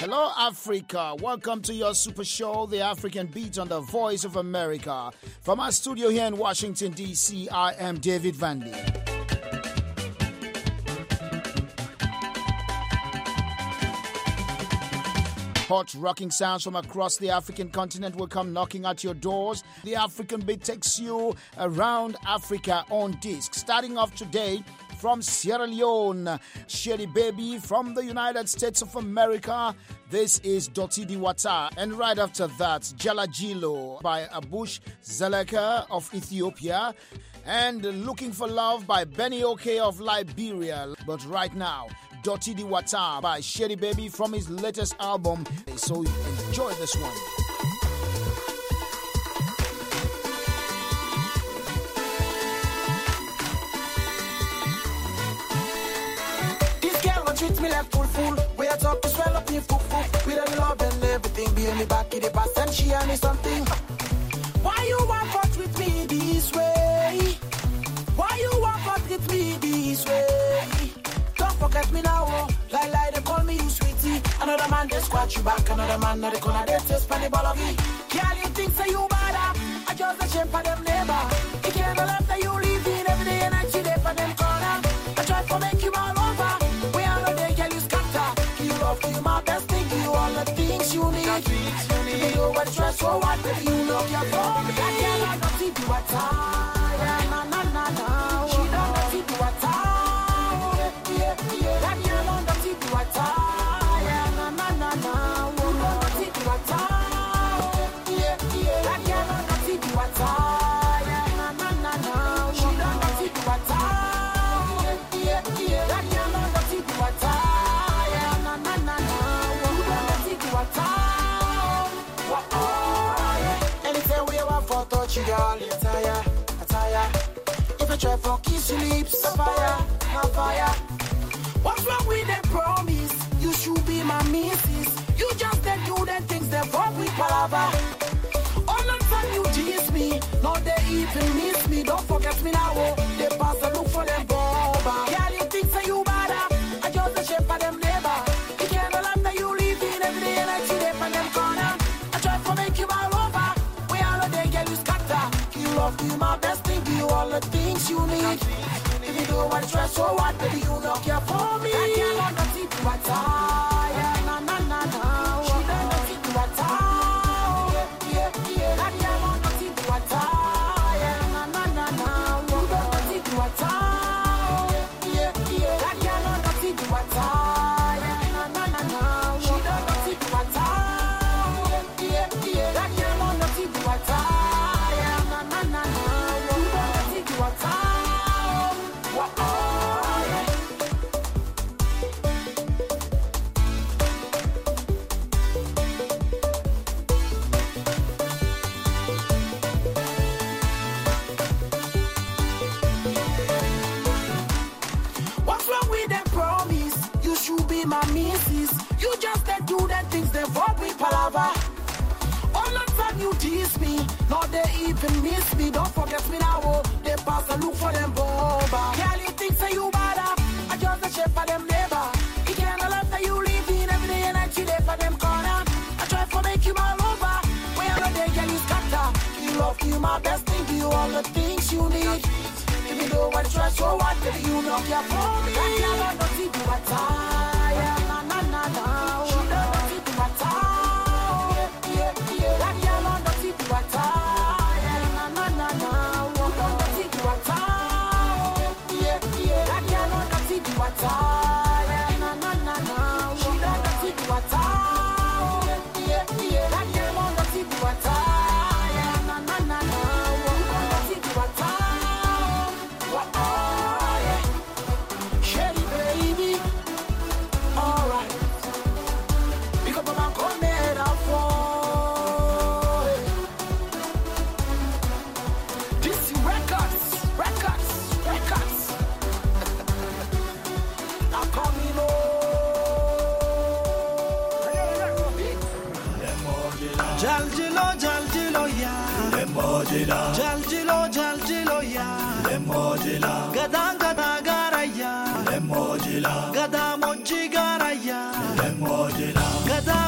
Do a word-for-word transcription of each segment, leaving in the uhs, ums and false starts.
Hello, Africa. Welcome to your super show, The African Beat on the Voice of America. From our studio here in Washington, D C, I am David Vandy. Hot rocking sounds from across the African continent will come knocking at your doors. The African Beat takes you around Africa on disc. Starting off today, from Sierra Leone, Sherry Baby from the United States of America. This is Doti Diwata. And right after that, Jalajilo by Abush Zaleka of Ethiopia. And Looking for Love by Benny Oke of Liberia. But right now, Doti Diwata by Sherry Baby from his latest album. So enjoy this one. Treat me like fool fool. We are talk to swell up in fool fool. We don't love and everything. Be in the back in the past and she and me something. Why you want to treat me this way? Why you want to treat me this way? Don't forget me now, oh. Lie lie, they call me you sweetie. Another man they scratch you back. Another man not they gonna they taste funny bology. Girl, you think say you bad? I just a shame for them neighbor. You can't believe that you live in every day and night you there for them corner. I try to make you all over. Give you my best, thing, give you all the things you need. You know what stress for what, baby, you know you're for me. That girl don't know to do a tie, na na na na. She don't know to do a tie, yeah yeah. That girl don't know to do a tie, na na na na. She don't know to do a tie, yeah yeah. That girl don't know to do a tie, na na na na. She don't know to do a tie, yeah yeah. That girl don't know to do a tie. Anytime we want for touch you, girl, you tire, I tire. If you try for kiss your lips, a fire, a fire. What's wrong with the promise? You should be my missus. You just don't do the things that fuck with palava. All the time you tease me, now they even miss me. Don't forget me now, oh. They pass and look for them boba. Girl, you think say you bad? I just a shape for them neighbor. You can't love that you live in every day and I see them from them corner. I try to make you all over. We all day, girl, you scatter. You love, you my best thing, give you all the things you need. If you do what stress so what, baby, you don't care for me. I can't want to see you attire. Na na na na. She don't know see you attire. Yeah yeah. I can't want to see you attire. Na na na na. You don't know see you attire. Yeah yeah. I can't want to see you attire. Na na na na. She don't know see you attire. Yeah yeah. I can't want to see you attire. Na na na na. You don't know see you attire. My missus, you just don't do the things they fuck with palava. All the time you tease me, now they even miss me. Don't forget me now, oh. They pass and look for them boba. Girl, you think say you bad? I just a shape for them neighbor. You can't love that you live in every day and I chill for them corner. I try to make you all over. When you're there, girl, you scatter. You love, you my best thing, give you all the things you need. If you know what stress so what, baby, you know care for me. That girl don't know see you at time. Na na na na, she don't know see you at all. Yeah yeah, that girl don't know see you at all. Na na na na, she don't know see you at all. Yeah yeah, that girl don't know see you at all. Na na na na, she don't know see you at all. Yeah yeah, that girl don't know see you at all. Na na na na, she don't know see you at all. Sherry baby. Alright, pick up my corner up for this records, records, records. Now call me no. Jaljilo, jaljilo ya. Jaljilo, jaljilo ya. Gadang gadang garaya. Gada moji garaya. Gada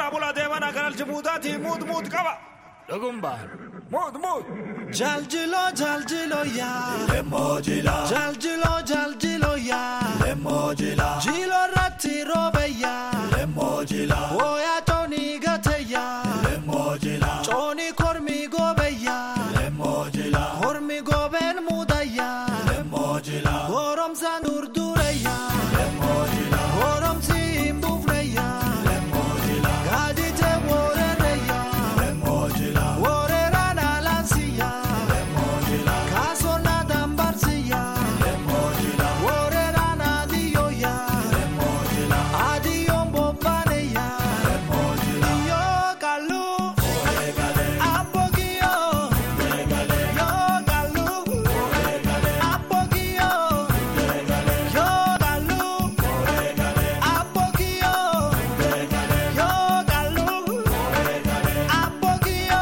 Bula bula devana garal jibutati mood mood kaba. Dagumba. Mood mood. Jaljilo jaljilo ya. Emojila. Jaljilo jaljilo ya. Emojila. Jilo rati robe ya. Emojila. Oya Tony gate ya. Emojila. Tony kormi gobe ya. Emojila. Kormi goben muda ya. Emojila. Gorom zandur dure ya. Emojila. Gorom sim bufre ya. Emojila. Gadi te wore re ya. Emojila. Wore rana lansi ya. Emojila. Kaso na dambarsi ya. Emojila. Wore rana diyo ya. Emojila. Adiyo mbobane ya. Emojila. Yo kalu. Oregale. Apogio. Oregale. Yo kalu. Oregale. Apogio. Oregale. Yo kalu. Oregale. Apogio. Oregale. Yo kalu. Oregale. Apogio.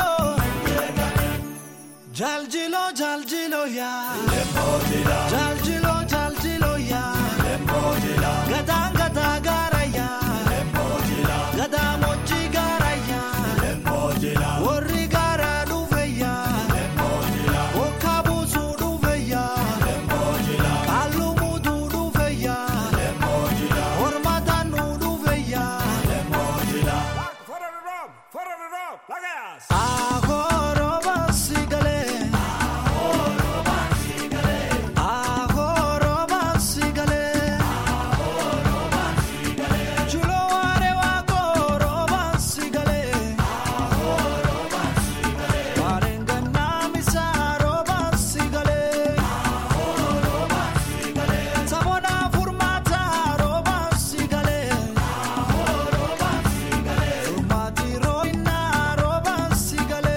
Jaljilo jaljilo ya. Emojila. Jaljilo jaljilo ya. Emojila. Gada gada gara ya. Emojila. Gada mochi gara ya. Emojila. Worri gara duve ya. Emojila. Okabusu duve ya. Emojila. Alumudu duve ya. Emojila. Hormadanu duve ya. Emojila. Fora the rob, fora the rob, lagas. Ahoro basigale. Ahoro basigale. Ahoro basigale. Ahoro basigale. Chulo are wa koro basigale. Ahoro basigale. Warengana misaro basigale. Ahoro basigale. Sabona furmata ro basigale. Ahoro basigale. Furmati roina ro basigale.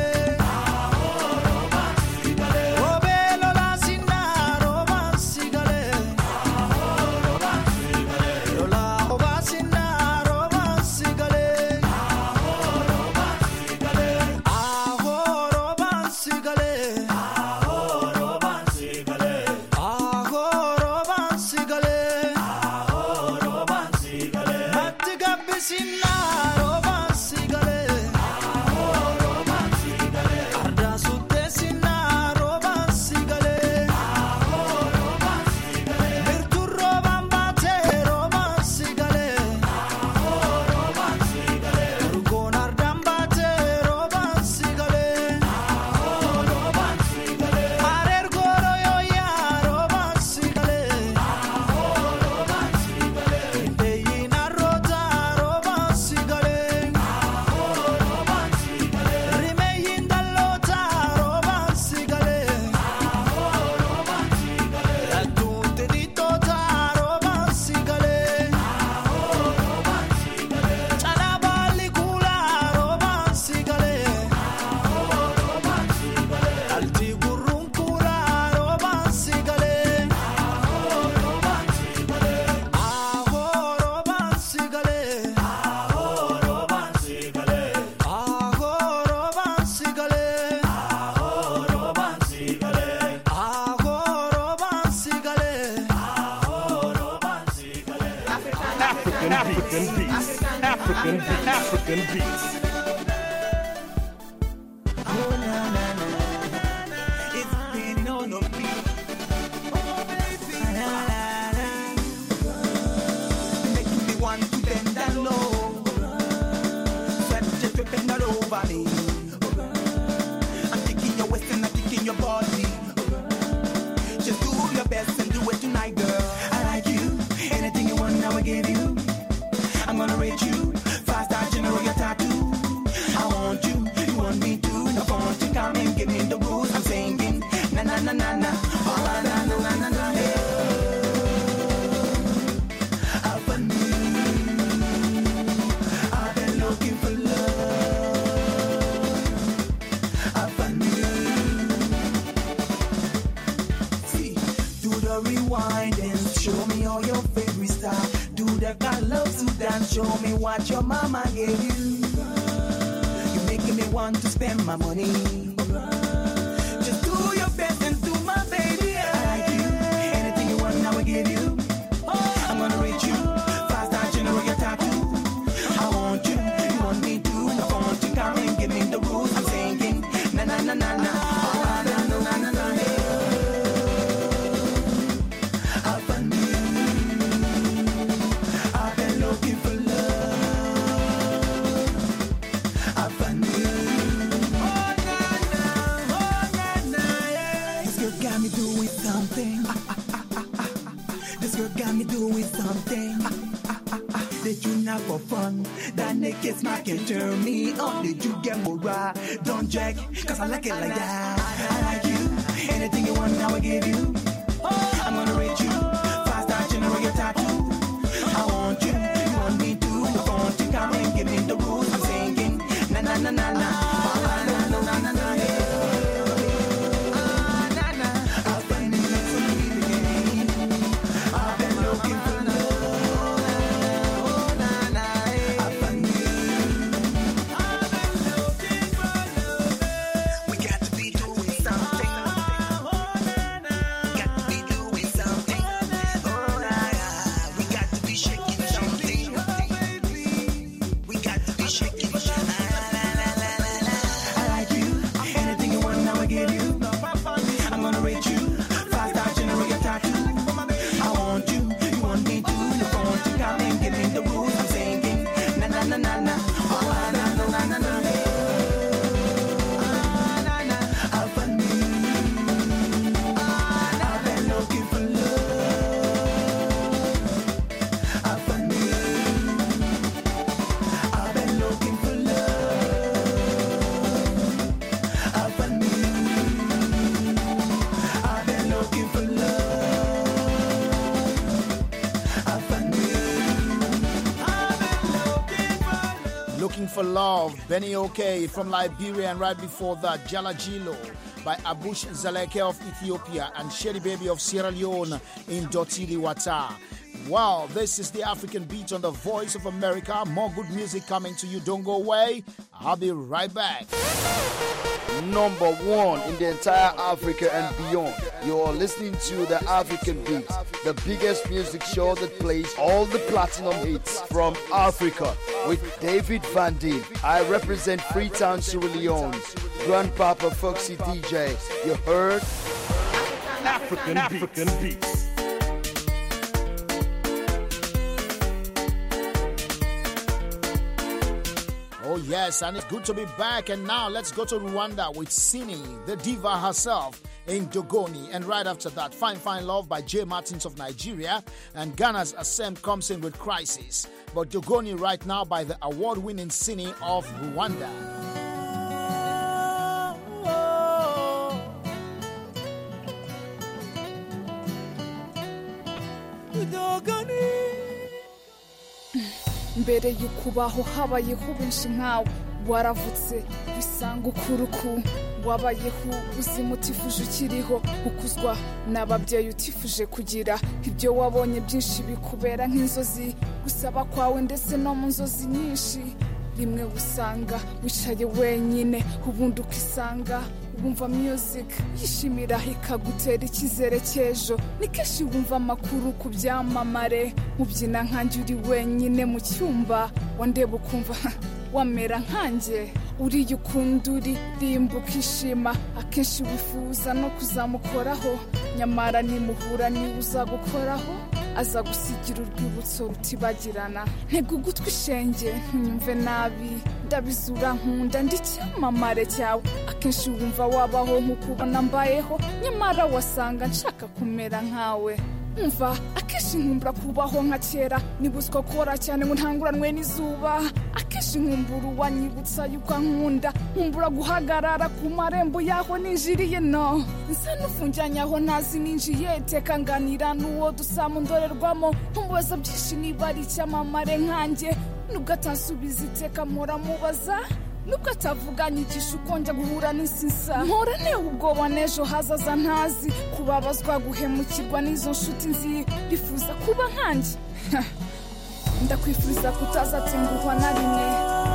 Ahoro basigale. Robelo la sinna ro basigale. Ahoro basigale. Lola obasinna ro basigale. Ahoro basigale. Ahoro basigale. Ahoro basigale. Ahoro basigale. Ahoro basigale. Matti gabbisinna ro basigale. Ahoro basigale. Arda suttessinna ro basigale. Ahoro basigale. Virturro bambate ro basigale. Ahoro basigale. Urgon ardambate ro basigale. Ahoro basigale. Arer goro yo ya ro basigale. Ahoro basigale. Indeyina rota ro basigale. Ahoro basigale. Rimeyin dallota ro basigale. Ahoro basigale. Raggiunte di tota ro basigale. Ahoro basigale. Cianaballi kula ro basigale. Ahoro basigale. Alti gurrun kula ro basigale. Ahoro basigale. Ahoro basigale. Ahoro basigale. Ahoro basigale. Ahoro basigale. Ahoro basigale. Ahoro basigale. African beats. African beats. African beats. It's been on a beat. Making me want to bend down low. Sweat just dripping all over me. I'm kicking your waist and I'm kicking your body. Just do your best and do it tonight, girl. I like you. Anything you want, I will give you. I'm gonna rate you. Fast art, general, your tattoo. I want you, you want me too. No phone to come and give me the rules. I'm singing na na na na na. Oh, na na na na na na. Hey. How funny. I've been looking for love. How funny. See, do the rewind and show me all your favorite style. Do the God loves to dance. Show me what your mama gave you. You're making me want to spend my money. Just do your best and do my baby. I like you. Anything you want, I will give you. I'm gonna rate you. Fast art, general, your tattoo. I want you. You want me Kiss my can turn me on. Did you get more right? Don't jack, cause I like it like that. I like you. Anything you want, now I give you. I'm gonna rate you. Fast touch and a tattoo. I want you. You want me to. You want to come and give me the rules. I'm singing. Na na na na na. Na na na na na na. For Love, Benny OK from Liberia, and right before that, Jalajilo by Abush Zaleke of Ethiopia and Sherry Baby of Sierra Leone in Dotili Wata. Wow, this is the African Beat on the Voice of America. More good music coming to you. Don't go away. I'll be right back. Number one in the entire Africa and beyond. You're listening to the African Beat, the biggest music show that plays all the platinum hits from Africa with David Van Dien. I represent Freetown, Sierra Leone. Grandpapa Foxy D J. You heard? African, African Beats. Oh yes, and it's good to be back. And now let's go to Rwanda with Sini, the diva herself, in Dogoni. And right after that, Fine Fine Love by Jay Martins of Nigeria. And Ghana's Asem comes in with Crisis. But Dogoni right now by the award-winning Sini of Rwanda. mbere y'ukubaho habayeho benshi nkawe waravutse bisanga ukuruku wabayeho ubuzima utifuje ukiriho ukuzwa n'ababyeyi utifuje kugira ibyo wabonye byinshi bikubera nk'inzozi gusaba kwawe ndetse no mu nzozi nyinshi rimwe usanga wicaye wenyine ubundi ukisanga wumva music yishimira ikagutera icyizere cy'ejo ni kenshi wumva amakuru ku byamamare mubyina nkanjye uri wenyine mu cyumba wandeba ukumva wamera nkanjye uriye ukunda uririmba ukishima akenshi wifuza no kuzamukoraho nyamara nimuhura niba uzagukoraho aza gusigira urwibutso rutibagirana ntego ugutwi ishenge ntunyumve nabi ndabizura nkunda ndi cyamamare cyawe akenshi wumva wabaho nk'ukubona mbayeho nyamara wasanga nshaka kumera nkawe umva akenshi nkumbura kubaho nka kera nibuzwa kora cyane ngo ntanguranwe n'izuba akenshi nkumbura uwanyibutsa yuko nkunda nkumbura guhagarara ku marembo yaho ninjiriye no nsa n'ufungiranye aho ntazi ninjiye teka nganira n'uwo dusa mu ndorerwamo nkumbubaza byinshi niba ari icyamamare nkanjye nubwo atansubiza iteka mpora mubaza nubwo atavuganye igisha uko njya guhura n'insinsa mpora newe ubwoba n'ejo hazaza ntazi kubabazwa guhemukirwa n'izo nshuti nzi bifuza kuba nkanjye ndakwifuriza kutazatenguhwa na rimwe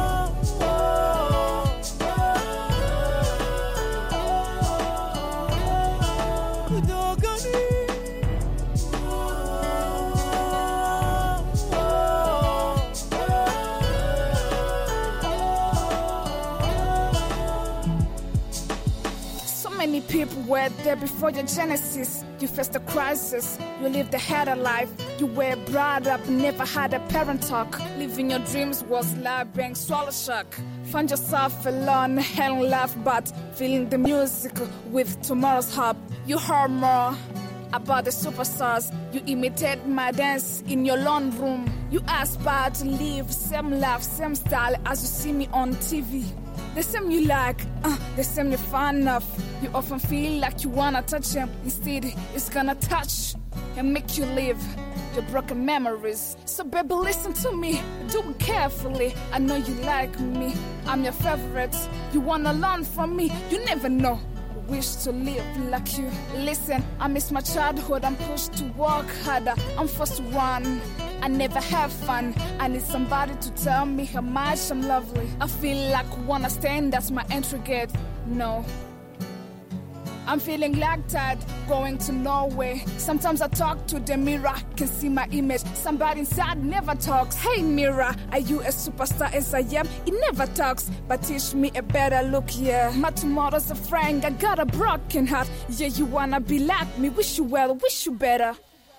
Many people were there before your genesis. You faced a crisis, you lived a harder life. You were brought up, never had a parent talk. Living your dreams was like being swallow shock. Find yourself alone, hell laugh, but feeling the music with tomorrow's hope. You heard more, about the superstars. You imitate my dance in your lawn room. You aspire to live same life, same style as you see me on T V. The same you like, uh, the same you're fond of. You often feel like you wanna touch him. Instead, it's gonna touch and make you live your broken memories. So baby, listen to me, do it carefully. I know you like me, I'm your favorite. You wanna learn from me, you never know. Wish to live like you. Listen, I miss my childhood, I'm pushed to work harder. I'm forced to run, I never have fun. I need somebody to tell me how much I'm lovely. I feel like wanna stand, that's my entry gate. No, I'm feeling like tired, going to Norway. Sometimes I talk to the mirror, can see my image. Somebody inside never talks. Hey mirror, are you a superstar as I am? It never talks, but teach me a better look, yeah. My tomorrow's a friend, I got a broken heart. Yeah, you wanna be like me, wish you well, wish you better.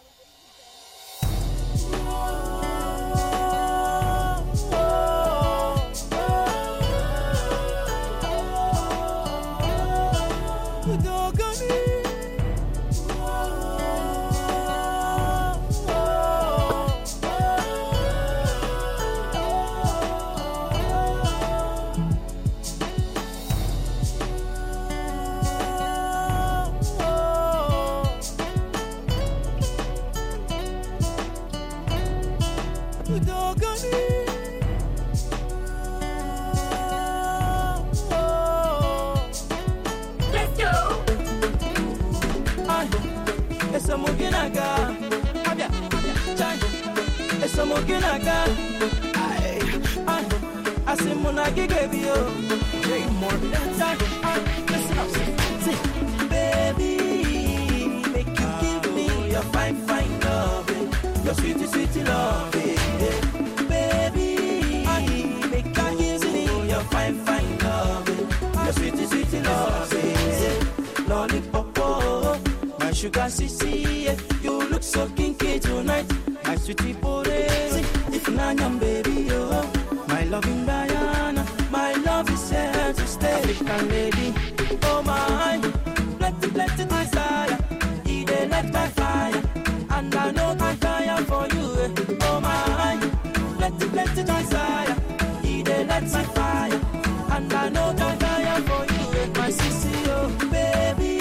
Sugar sissy, yeah. You look so kinky tonight, my sweetie porezi. If nanyam baby, oh, my loving Diana, my love is here to stay. African lady, oh my, plenty, plenty desire. He dey light my fire, and I know I fire for you. Eh. Oh my, plenty, plenty desire. He dey light my fire, and I know I fire for you. Eh. My sissy, oh baby.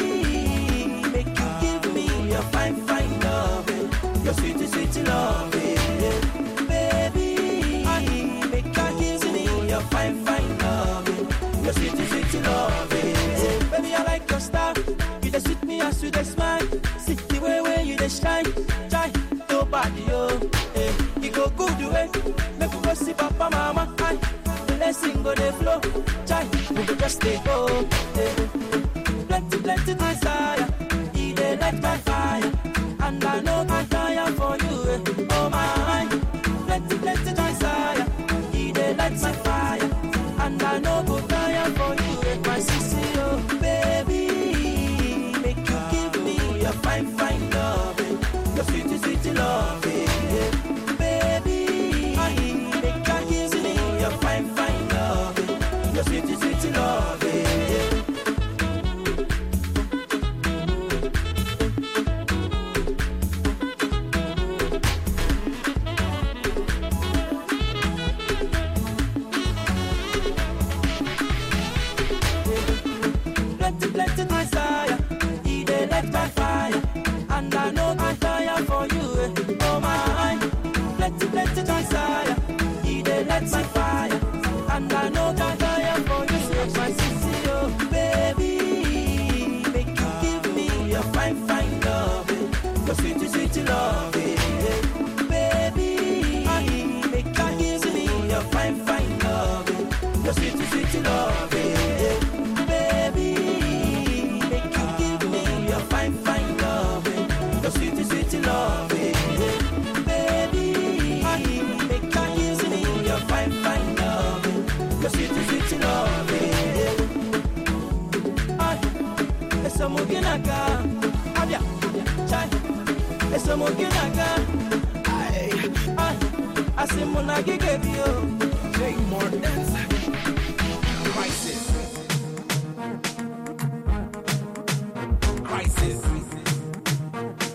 Fine, fine love, your sweet, sweet love, yeah. Baby, make a kiss me, your fine, fine love, your sweet, sweet love, yeah. Baby, I like your style, you just sweet me as you just smile, see the way where you just shine, shine, nobody, oh, eh. You go good way, make you go see papa, mama, I, the blessing go the flow, shine, we go just stay go, eh. Plenty, plenty desire. They light my fire, and I know I fire for you. Eh. Oh my, plenty, plenty desire. He they light my fire, and I know go fire for you. Eh. My sissy, oh baby, make you give me your fine, fine love, eh. Your sweet, sweet love, eh. Baby, make you give me your fine, fine love, eh. Your sweet, sweet love, eh. Plenty desire, he dey light my fire, and I know I fire for you. Eh. Oh my, plenty, plenty desire, he dey light my fire, and I know I fire for you. So my sissy, oh baby, make you give me your fine, fine love, eh. Your sweet, sweet love, eh. Baby, make you give me your fine, fine love, eh. Your sweet, sweet love, eh. Fine, fine love, eh. Your sweet, sweet love, eh. Baby, make her kiss me. Your fine, fine love, eh. Your sweet, sweet love, eh. Ay, esa muginaga, abia, chai, esa muginaga, ay, ay, asimunagi gebio, Jay Morton, crisis. Crisis.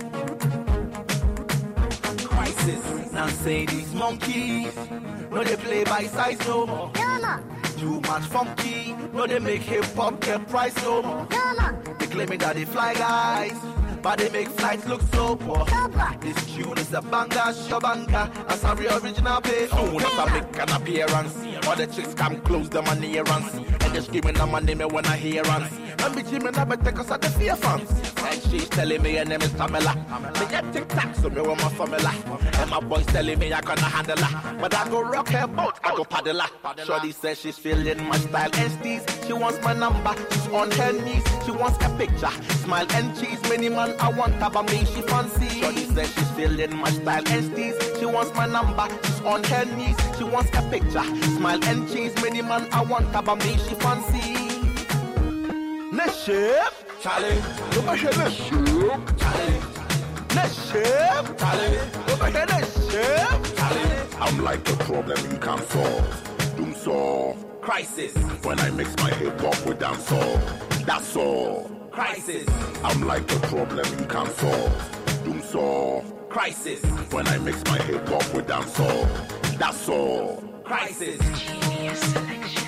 say these monkeys, no they play by size no more. Too much funky, no they make hip hop get price no more. They claiming that they fly guys, but they make flights look so poor. This tune is a banger, shabanga, as a real original pay. Soon as I make an appearance, all the chicks come close them on the errands, and they screaming on my name when I hear runs. I'm be Jimmy Nabbit because I the fear fans. And she's telling me her name is Pamela. Me get tic-tac, so me want my formula. And my boys telling me I gonna handle her. But I go rock her boat, I go paddle her. Shorty says she's feeling my style and steez. She wants my number, she's on her knees. She wants a picture, smile and cheese. Many man I want her, but me she fancy. Shorty says she's feeling my style and steez. She wants my number, she's on her knees. She wants a picture, smile and cheese. Many man I want her, but me she fancy. Next ship, Charlie. Look at next ship, Charlie. Next ship, Charlie. Look at next ship, Charlie. I'm like the problem you can't solve. Doom solve. Crisis. When I mix my hip hop with dancehall, that's all. Crisis. I'm like the problem you can't solve. Doom solve. Crisis. When I mix my hip hop with dancehall, that's all. Crisis. Genius selection.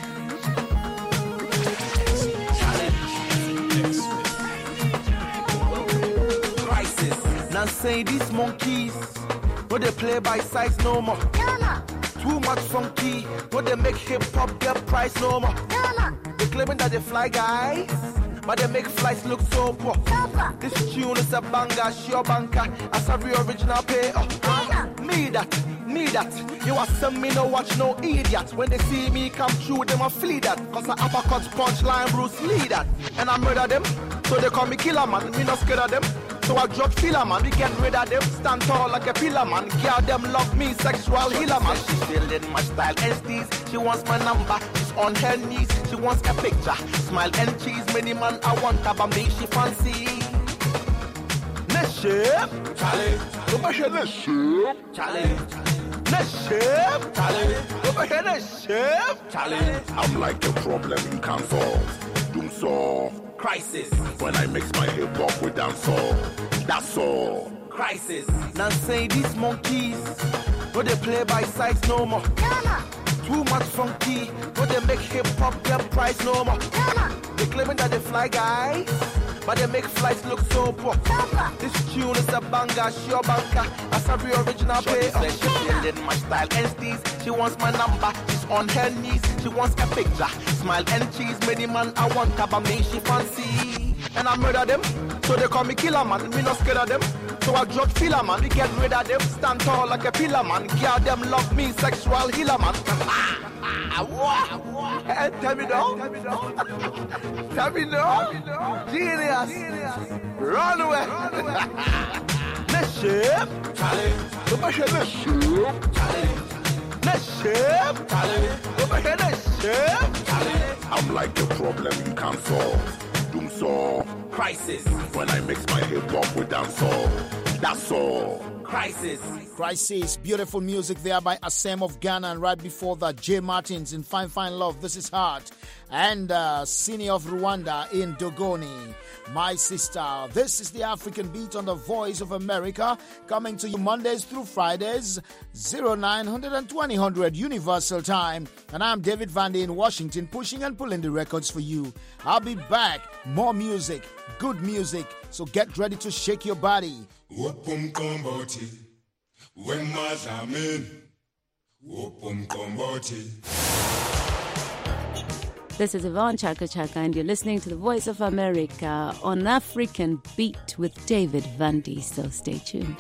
Crisis. Now say these monkeys, no they play by size no more. Too much funky, no they make hip hop get price no more. They claiming that they fly guys, but they make flights look so poor. This tune is a banger, sure banker, as a real original pay. Oh, me that. Me that, you are some me no watch no idiot. When they see me come through, them a flee that. Cause I uppercut punchline Bruce Lee that. And I murder them, so they call me killer man. Me not scared of them, so I drug filler man. We get rid of them, stand tall like a pillar man. Girl them love me, sexual healer man. She's feeling my style and steez. She wants my number, she's on her knees. She wants a picture, smile and cheese. Many man I want her, but me she fancy. Next ship, Charlie. Look at next ship, Charlie. Next ship, Charlie. Over here, next ship, Charlie. I'm like the problem you can't solve. Doom solve. Crisis. When I mix my hip hop with dancehall, that's all. Crisis. Now say these monkeys, no they play by size no more. Too much funky, no they make hip hop get price no more. They claiming that they fly guys, but they make flights look so poor. This tune is a banger, sure banker, as a real original pay. Oh, she's feeling my style and steez. She wants my number, she's on her knees. She wants a picture, smile and cheese. Many man I want her, but me she fancy. And I murder them, so they call me killer man. Me not scared of them, so I drug filler man. We get rid of them, stand tall like a pillar man. Girl them love me, sexual healer man. What? Hey, tell me no. Tell me no. Genius. Run away. Next ship, Charlie. Over here, next ship, Charlie. Next ship, Charlie. Over here, next ship, Charlie. I'm like the problem you can't solve. Doom solve. Crisis. When I mix my hip hop with dancehall, that's all. Crisis. Crisis. Beautiful music there by Asem of Ghana, and right before that, Jay Martins in Fine Fine Love, This Is Heart, and uh, Sini of Rwanda in Dogoni. My sister. This is the African Beat on the Voice of America, coming to you Mondays through Fridays, oh nine hundred, twenty hundred Universal Time. And I'm David Vandy in Washington, pushing and pulling the records for you. I'll be back. More music, good music. So get ready to shake your body. Wopum komboti, when mazamin, wopum komboti. This is Yvonne Chaka Chaka, and you're listening to the Voice of America on African Beat with David Vandy. So stay tuned.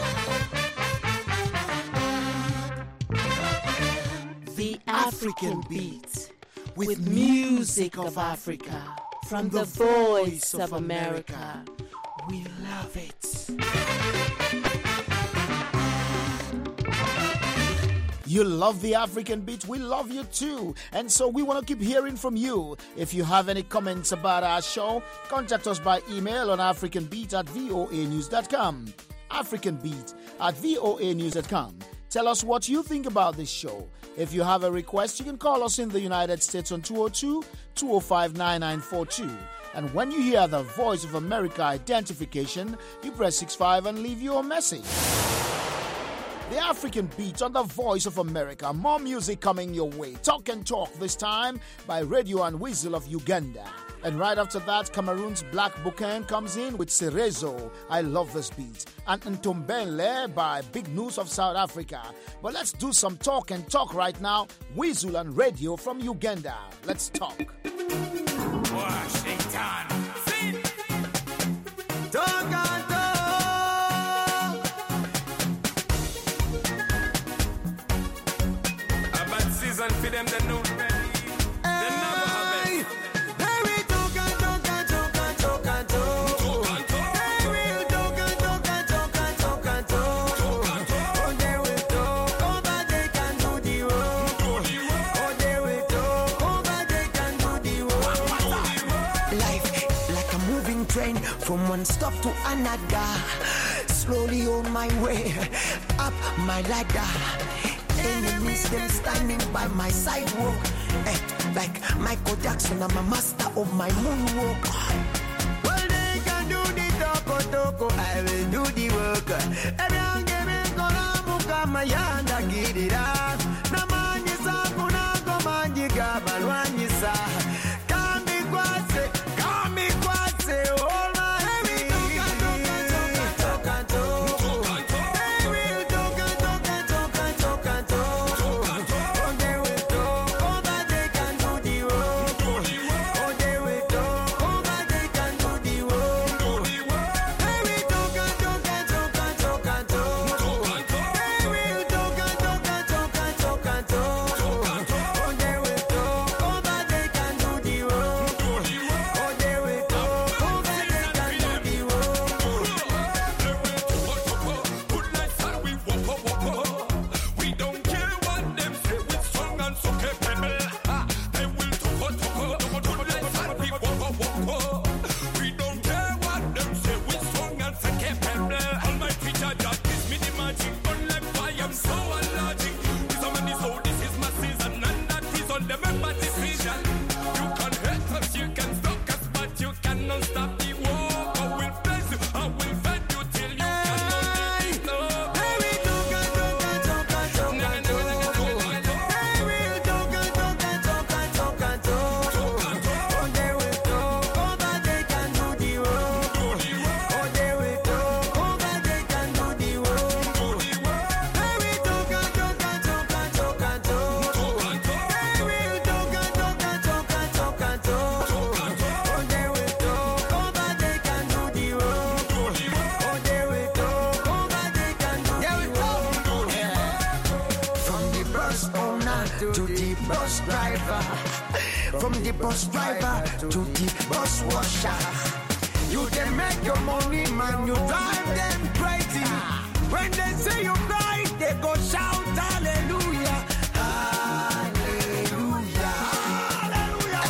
The African Beat with music of Africa from the Voice of America. We love it. You love the African Beat, we love you too. And so we want to keep hearing from you. If you have any comments about our show, contact us by email on africanbeat at voa news dot com. africanbeat at voa news dot com. Tell us what you think about this show. If you have a request, you can call us in the United States on two oh two, two oh five, nine nine four two. And when you hear the Voice of America identification, you press six five and leave your message. The African Beat on the Voice of America. More music coming your way. Talk and Talk this time by Radio and Weasel of Uganda. And right after that, Cameroon's Black Buchan comes in with Cerezo. I love this beat. And Ntombele by Big News of South Africa. But let's do some talk and talk right now. Weasel and Radio from Uganda. Let's talk. Washington. Talk and talk. A bad season for them, they know. From one stop to another, slowly on my way up my ladder. Enemies them standing by my sidewalk, eh, like Michael Jackson. I'm a master of my moonwalk. Well, they can do the toko toko, I will do the work. Everyone give me kona muka mayanda gidira. Namani sa kuna komanji gabalwanyi sa. Kami kwase, kami kwase, oh. From the bus driver to the bus washer, you can make your money, man. You drive them crazy. When they say you cry, they go shout hallelujah, hallelujah, hallelujah,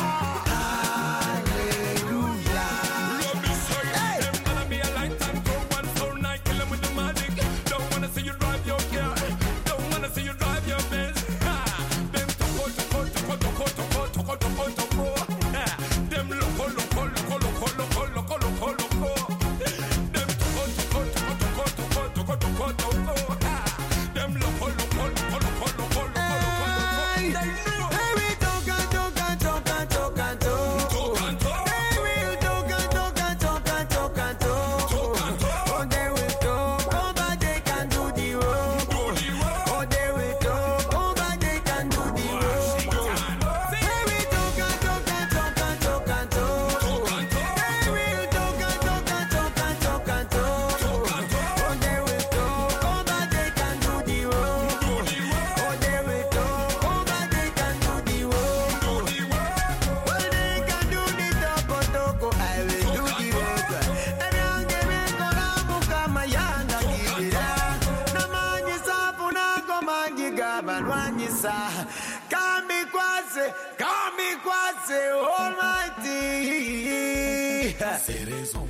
hallelujah. Hey. Them gonna be a lifetime go one so night, kill them with the magic. Don't wanna see you drive your car. Don't wanna see you drive your Benz. Them toko toko toko toko toko toko toko toko. Them loco loco loco loco loco loco loco loco. Them toko toko toko toko toko toko toko. Them loco loco loco loco loco loco loco. Hey, we toka toka toka toka toka. Hey, we toka toka toka toka toka. Oh, they will talk, oh, but they can do the work. Oh, they will talk, oh, but they can do the work. Hey, we toka toka toka toka toka. Hey, we toka toka toka toka toka. Oh, they will talk, oh, but they can do the work. Oh, they will talk, oh, but they can do the work. Well, they can do the toko toko, I will do the work. Everyone give me kona muka mayanda gidira. Namanyi safu na komanyi gabalwanyi sa. Kami kwase, kami kwase, almighty. C'est raison.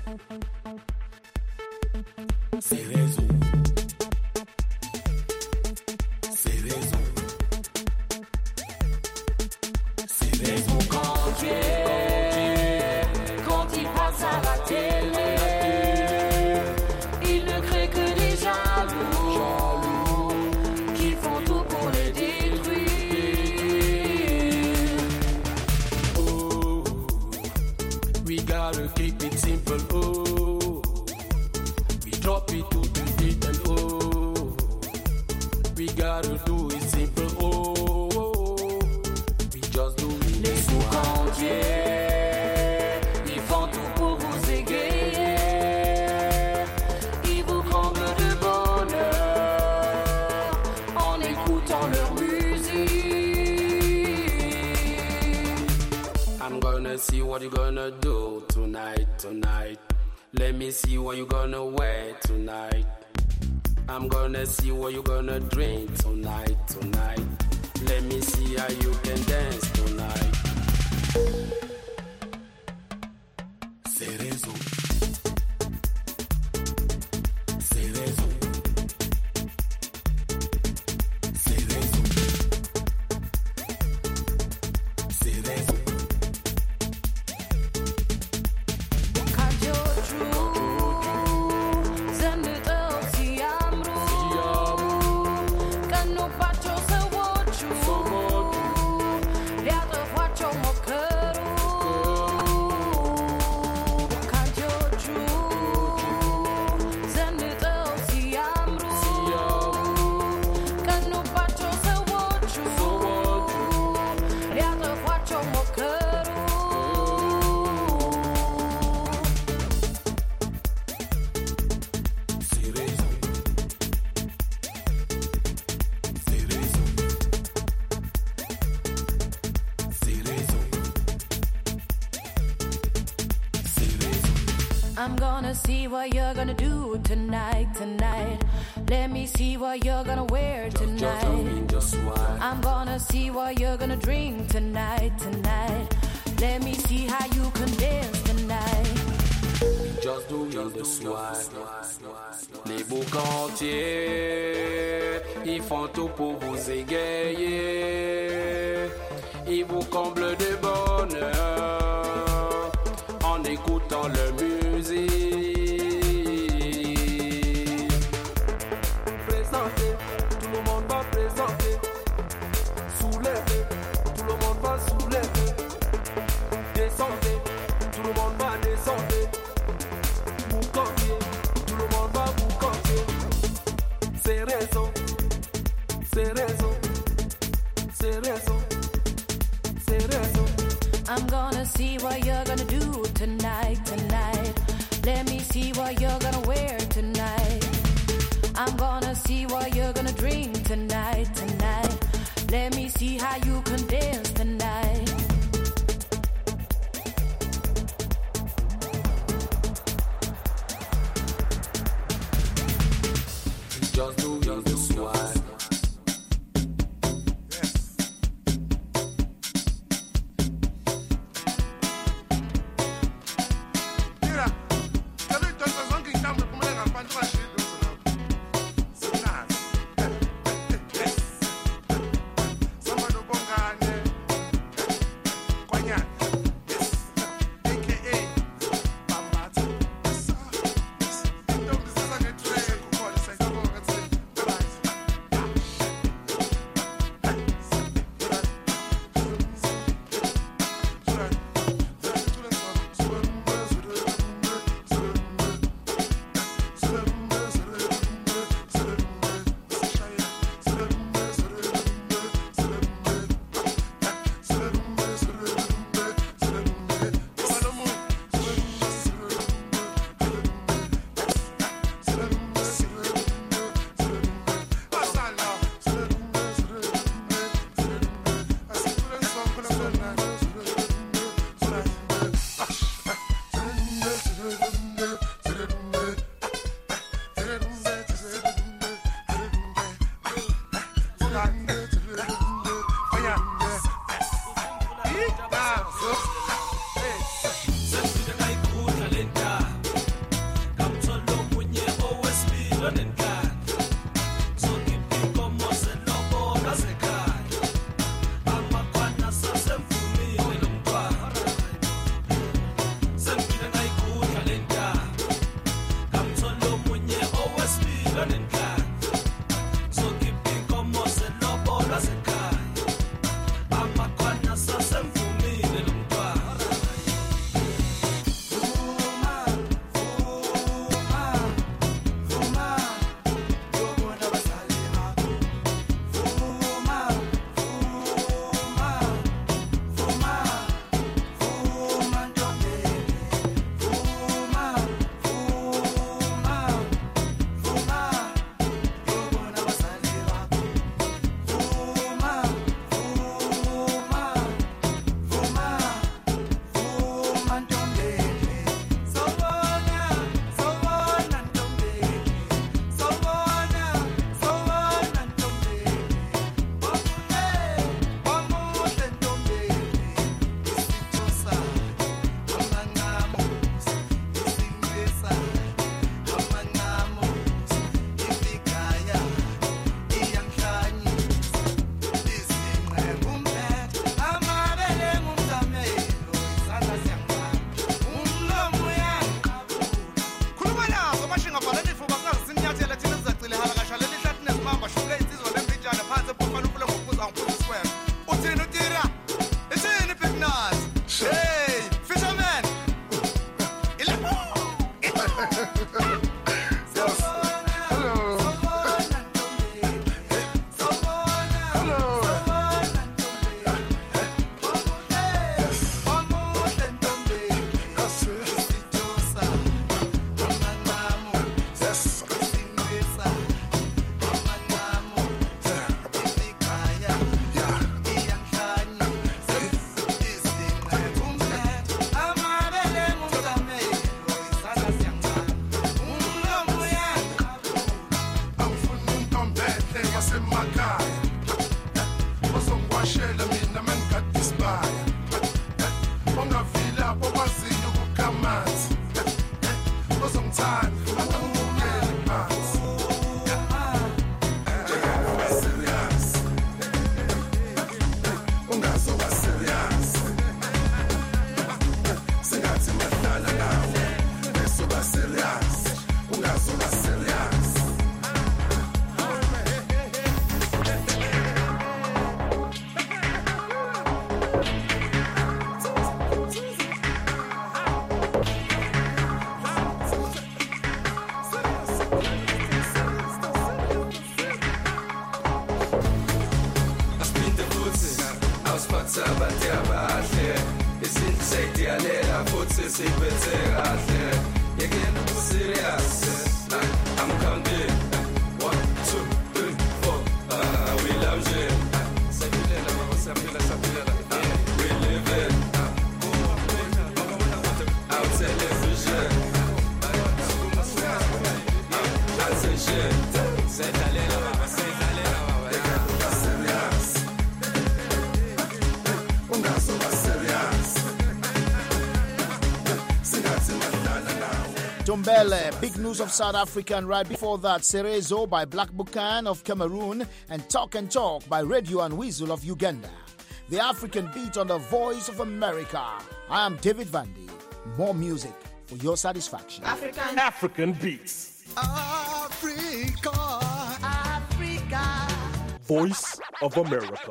C'est raison. C'est raison. C'est raison. Quand tu es, quand il passe à la télé, il ne crée que des jaloux. gotta keep it simple, oh. We drop it to the beat and oh. We gotta do it simple, oh. We just do it. Les sous-cantiers, ils font tout pour vous égayer. Ils vous comblent de bonheur en écoutant leur musique. I'm gonna see what you gonna do tonight, tonight. Let me see what you gonna wear tonight. I'm gonna see what you gonna drink tonight, tonight. Let me see how you can dance tonight. Cerezo. Cerezo. Cerezo. Cerezo. I'm gonna see what you're gonna do tonight, tonight. Let me see what you're gonna wear tonight. I'm gonna see what you're gonna drink tonight, tonight. Let me see how you can dance tonight. Just do it the swag. Les beaux cantiers, ils font tout pour vous égayer. Ils vous comblent de bonheur en écoutant leur musique. Présentez, tout le monde va présenter. Soulevez, tout le monde va soulever. Descendez, tout le monde va descendre. Vous campiez, tout le monde va vous campier. C'est raison, c'est raison, c'est raison, c'est raison. I'm gonna see what you're gonna do tonight, tonight. Let me see what you're gonna wear tonight. I'm gonna see what you're gonna drink tonight, tonight. Let me see how you can dance tonight. Just do it the swag. Tombele, big news of South Africa, and right before that, Cerezo by Black Buchan of Cameroon, and Talk and Talk by Radio and Weasel of Uganda. The African Beat on the Voice of America. I am David Vandy. More music for your satisfaction. African, African Beats. Africa, Africa. Voice of America.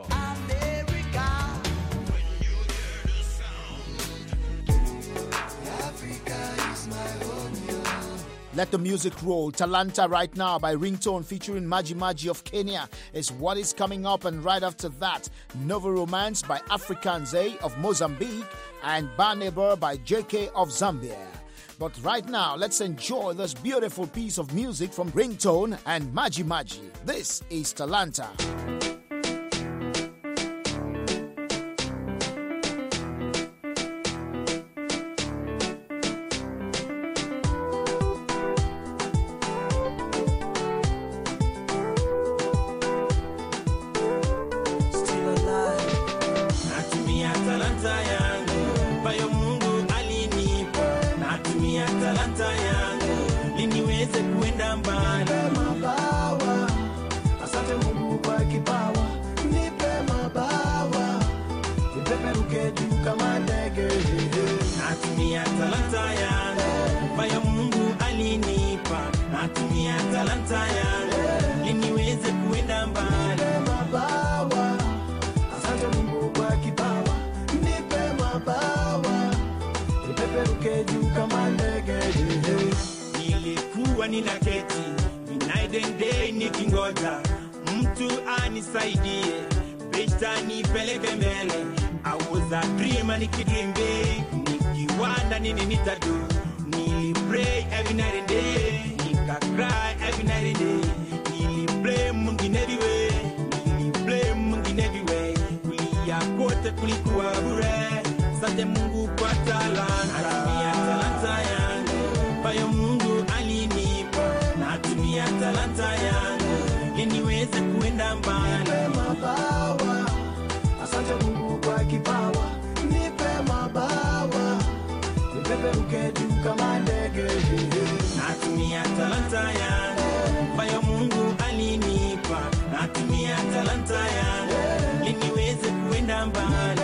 Let the music roll. Talanta right now by Ringtone featuring Maji Maji of Kenya is what is coming up. And right after that, Nova Romance by Afrikanze of Mozambique and Barneighbor by J K of Zambia. But right now, let's enjoy this beautiful piece of music from Ringtone and Maji Maji. This is Talanta. Nilikuwa ninaketi night and day nikingoja mtu anisaidie besta nipeleke mbele. I was a dreamer nikidream big, nikiwanda nini nitadu. Nilipray every night and day, nika cry every night and day. Nilipray Mungu in every way, nilipray Mungu in every way. Kulia kote kulikuwa bure, sante Mungu kwa talanta. Natumia talanta yangu, bayo Mungu alinipa. Natumia talanta yangu, ili niweze kuenda mbali. Mabawa, asante Mungu kwa kipawa. Nipe mabawa, nipeperuke juu kama ndege. Natumia talanta yangu, bayo Mungu alinipa. Natumia talanta yangu, ili niweze kuenda mbali.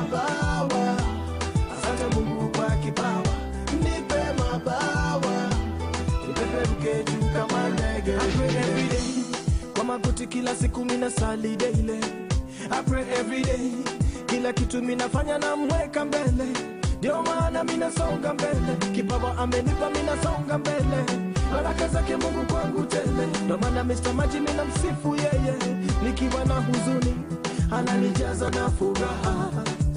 Mabawa, asante Mungu kwa kipawa. Nipe mabawa, nipeperuke juu kama ndege. I pray every day, kwa magoti kila siku mina sali daily. I pray every day, kila kitu mina fanya na mweka mbele. Ndio maana mina songa mbele, kipawa amenipa mina songa mbele. Baraka zake Mungu kwangu tele. Ndio maana Mister Maji mina msifu yeye. Nikiwa na huzuni, ananijaza na furaha.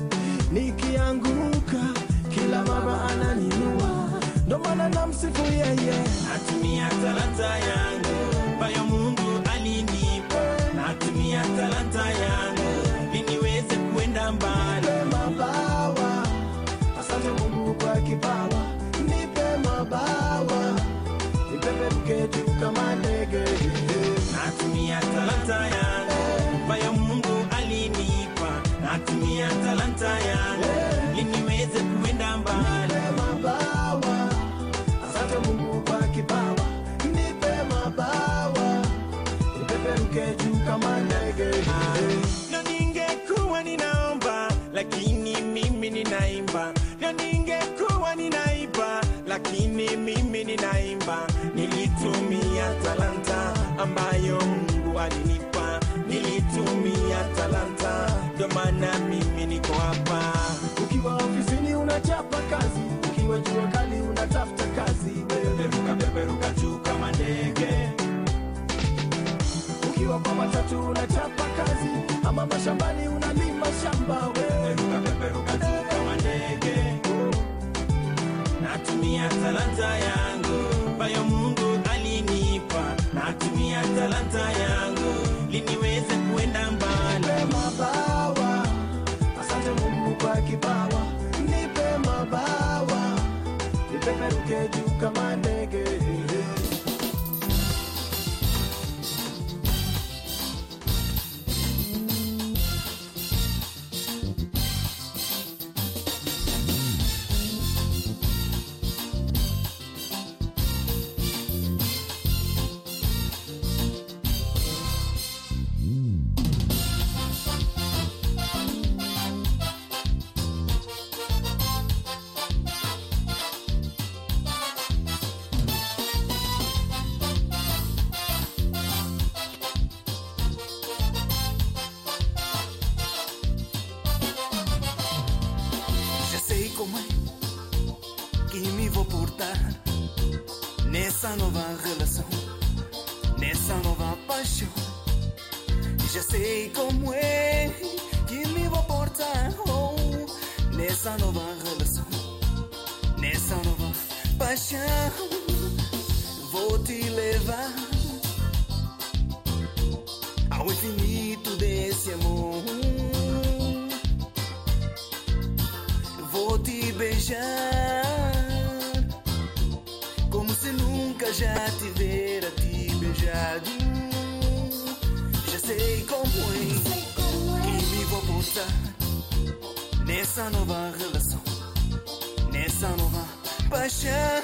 Nikianguka, kila mara ananinua. Ndio maana namsifu yeye. Natumia talanta yangu, bayo Mungu alinipa. Natumia talanta yangu, ili niweze kuenda mbali. Mabawa, asante Mungu kwa kipawa. Nipe mabawa, nipeperuke juu kama ndege. Natumia talanta yangu, bayo Mungu alinipa. Natumia talanta yangu, ili niweze kuenda mbali. Mabawa, asante Mungu kwa kipawa. Nipe mabawa, nipeperuke juu kama ndege. Na ningekuwa ninaomba, lakini mimi ninaimba. Na ningekuwa ninaimba, lakini mimi ninaimba. Nilitumia talanta ambayo Mungu alinipa. Nilitumia talanta, ndio maana mimi niko hapa. Ukiwa ofisini unachapa kazi, ukiwa jua kali unatafuta kazi. Peperuka peperuka juu kama ndege. Ukiwa kwa matatu unachapa kazi, ama mashambani unalima shamba. Peperuka peperuka juu kama ndege. nyota yangu liniweze kuenda mbali. Nipe mabawa, asante Mungu kwa kipawa. Nipe mabawa, nipeperuke juu kama ndege. Nessa nova relação, nessa nova paixão, já sei como é que me vou portar. Oh, nessa nova relação, nessa nova paixão, vou te levar ao infinito desse amor. Vou te beijar como se nunca já tivera te beijado. Já sei como é que me vou portar nessa nova relação, nessa nova paixão.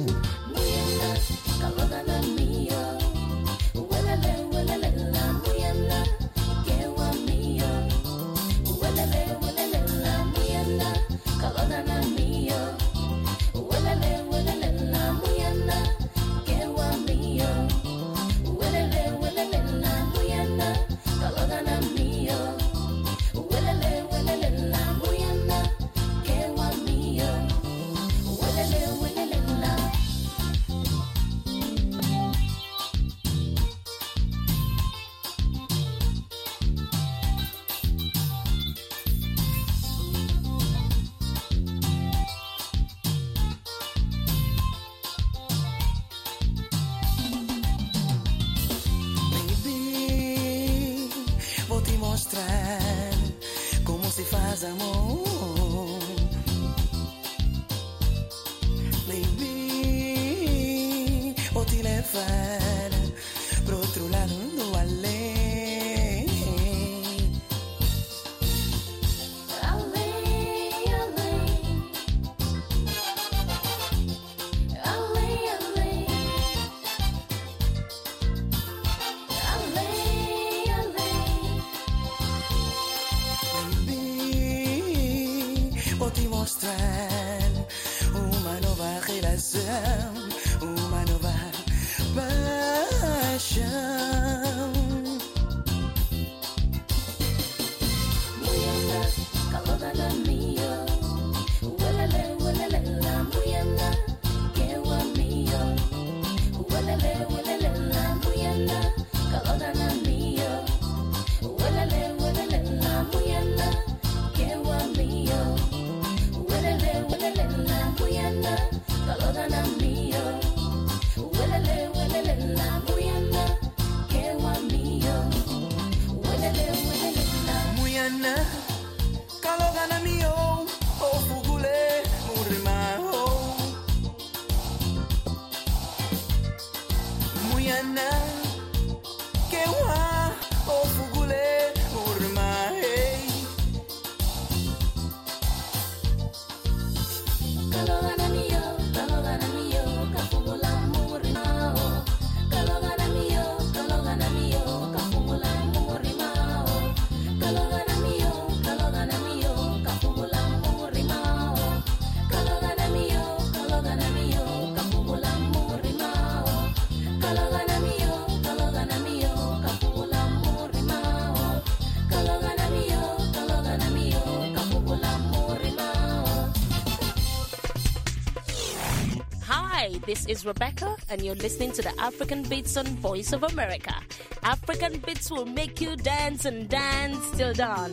This is Rebecca, and you're listening to the African Beats on Voice of America. African Beats will make you dance and dance till dawn.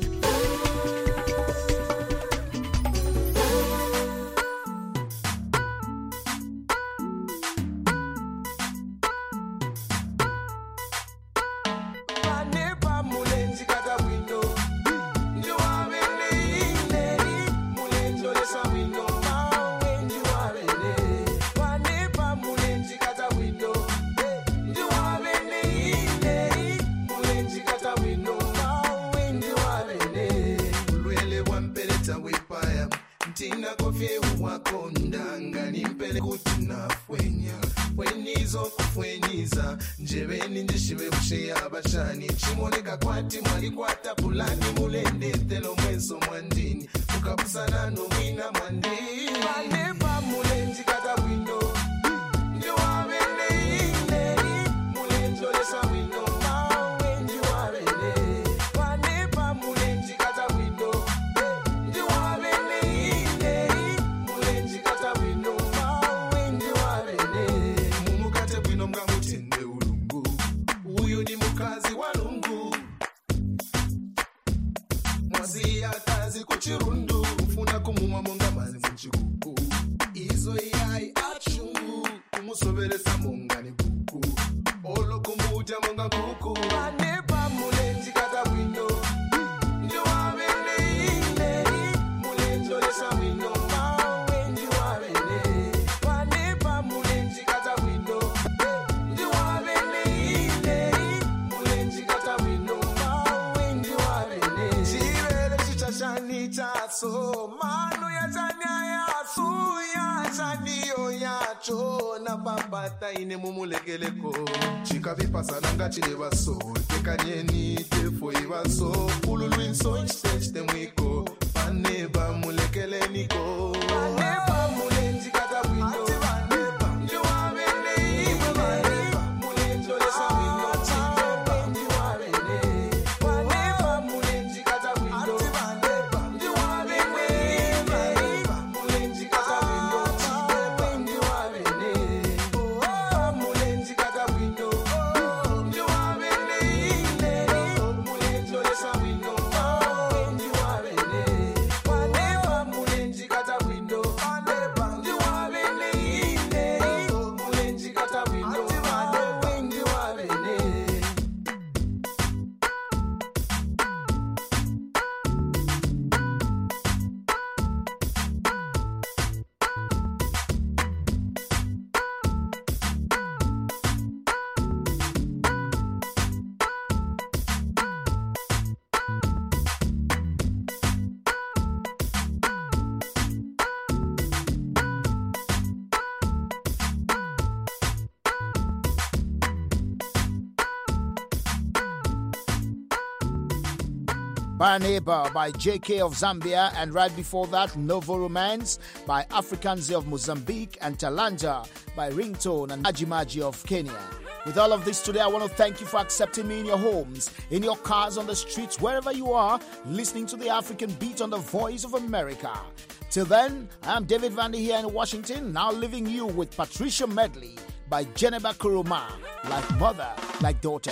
Tina kofie wako ndanga nimpele kutina fwenya Fwenizo kufwenyiza Njebeni njishiwe mshe abashani Chimoneka kwati mwali kwata pulani Mulende telo mweso mwandini Ukabusana no wina mwandini Maneba mulenji kata windo Chirundu ufuna kumuma monga mazi mchikuku izo yai achungu kumusoberesa monga ni kuku olo kumuja monga kuku aneba mulenji kata windo ndio wabene ile mulenji olesa windo mawe ndio wabene aneba mulenji kata windo ndio wabene ile mulenji kata windo mawe ndio wabene jibele chichashani so manu ya chanya ya su ya chanio ya cho na babata ine mumulekeleko chika vipasa nanga chile so tekanyeni tefo ivaso ululu inso instech temwiko paneba mulekele niko paneba mulenji kata windo ndio wabene iwe paneba mulenji olesa windo Baneba by J K of Zambia, and right before that, Novo Romance by Afrikanze of Mozambique, and Talanja by Ringtone and Majimaji of Kenya. With all of this today, I want to thank you for accepting me in your homes, in your cars, on the streets, wherever you are, listening to the African Beat on the Voice of America. Till then, I'm David Vandy here in Washington, now leaving you with Patricia Medley by Geneba Kuruma, like mother, like daughter.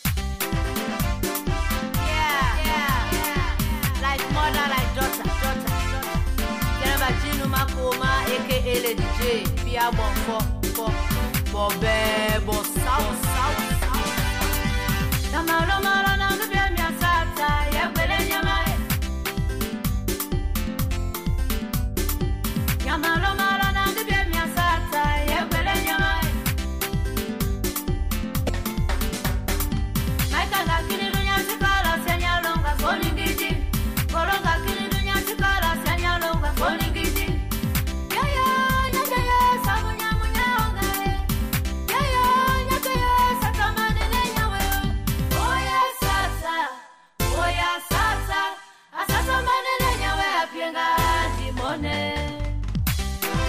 Like mother, like daughter, daughter, daughter. Geneva Jinuma Koma, aka Lady J, Pia Bon for, for, for Bebo, South, South, South. Namaro Mara, Namibia, Miasata, Yakwele Yamai. Yamaro Mara, Namibia, Miasata, Yakwele Yamai. Maika Kini Dunya Sikala, Senya Longa, Solingiji. Koronga kini dunya chikala senya longa koningiti. Ya ya ya ya sabunya munya onga. Ya ya ya ya satamane nyawe. Oya sasa, oya sasa, asasa manene nyawe apienga dimone.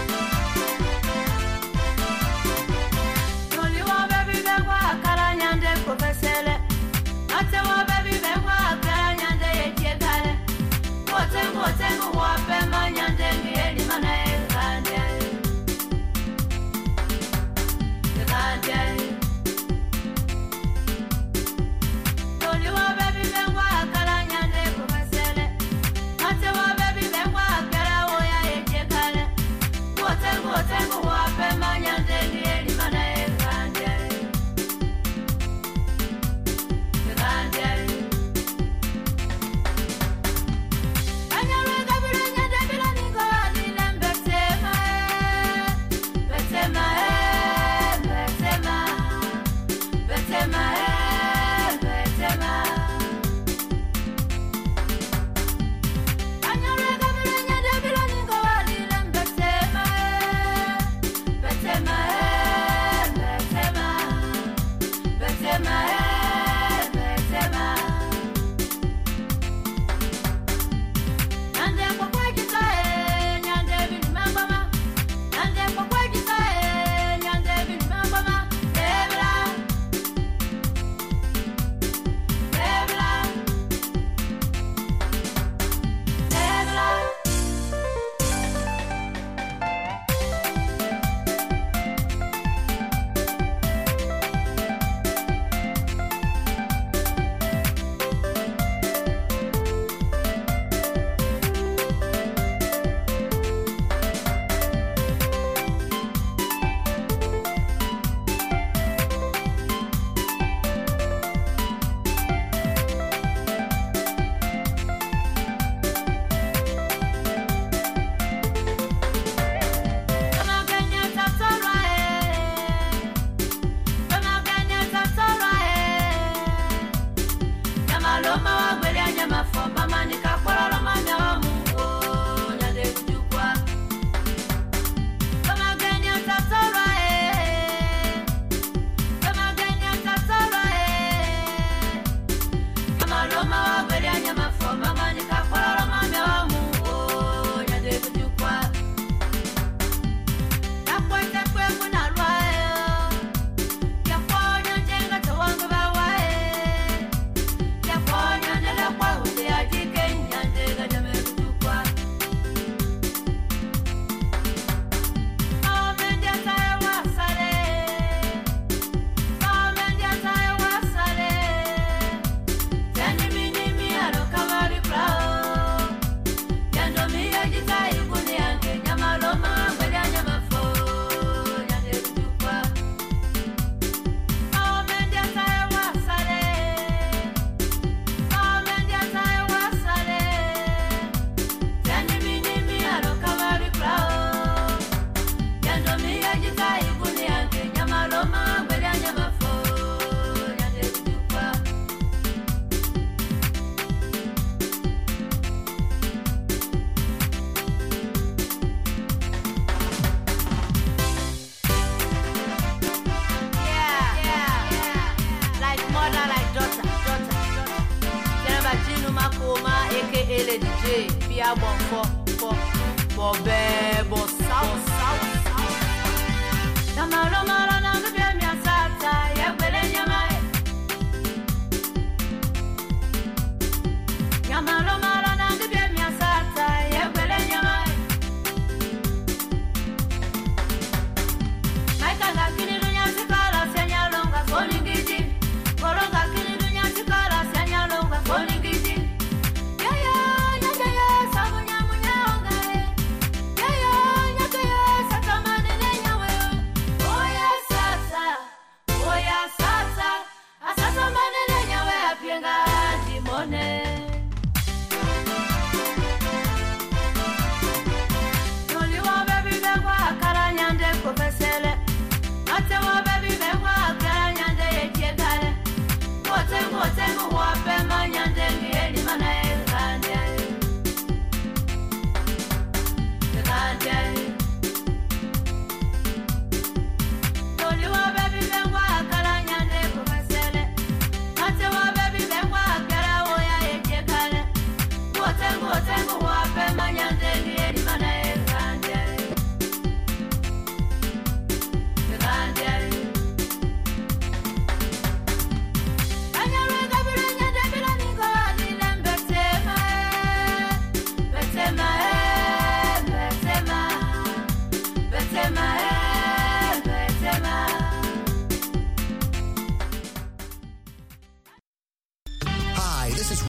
ya bon fo fo bo be bo sao sao sao Namalo mala na gbe mi asata ye gbele nyama Namalo mala na gbe mi asata ye gbele nyama Maika ga kini dunya sikala senyalo nga soningiji Kolo ga kini dunya sikala senyalo nga soningiji Ya ya ya ya ya sabunya munya ongae Ya ya ya ya satamane nyawe Oya sasa Oya sasa Asasa manene nyawe apienga dimone Yoli wa baby bengwa karanyande kofesele Ate wa baby bengwa karanyande yekiegale Mote mote muwa pema nyande ngeli mana elkande Elkande Yoli wa baby bengwa karanyande kofesele Ate wa baby bengwa karawoya yekiegale Mote mote muwa pema nyande